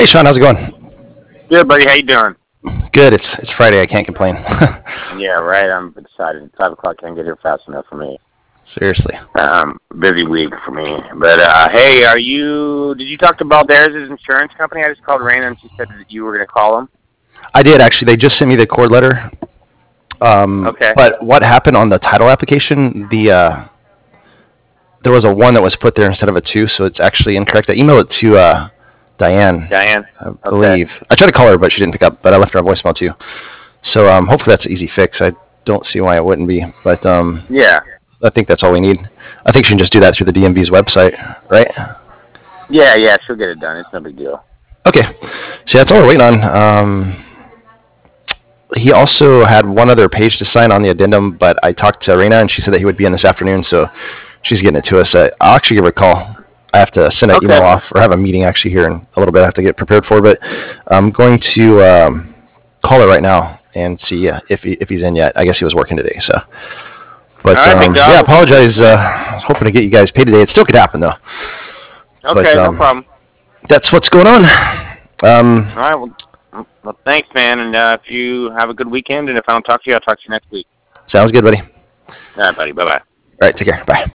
Hey Sean, how's it going? Good, buddy. How you doing? Good. It's Friday. I can't complain. Yeah, right. I'm excited. 5 o'clock can't get here fast enough for me. Seriously. Busy week for me. But hey, are you? Did you talk to Balderas' insurance company? I just called Raina and she said that you were going to call them. I did actually. They just sent me the cord letter. Okay. But what happened on the title application? There was a one that was put there instead of a two, so it's actually incorrect. I emailed it to Diane, Diane. I Okay. believe. I tried to call her, but she didn't pick up. But I left her a voicemail too. So hopefully that's an easy fix. I don't see why it wouldn't be. But Yeah. I think that's all we need. I think she can just do that through the DMV's website, right? Yeah, yeah. She'll get it done. It's no big deal. Okay. So that's all we're waiting on. He also had one other page to sign on the addendum, but I talked to Arena and she said that he would be in this afternoon, so she's getting it to us. I'll actually give her a call. I have to send an Okay. email off or have a meeting actually here in a little bit. I have to get prepared for, but I'm going to call her right now and see if he's in yet. I guess he was working today, so. But All right, big dog. yeah, apologize. I was hoping to get you guys paid today. It still could happen though. Okay, But no problem. that's what's going on. All right. Well, thanks, man. And if you have a good weekend, and if I don't talk to you, I'll talk to you next week. Sounds good, buddy. All right, buddy. Bye bye. All right, take care. Bye.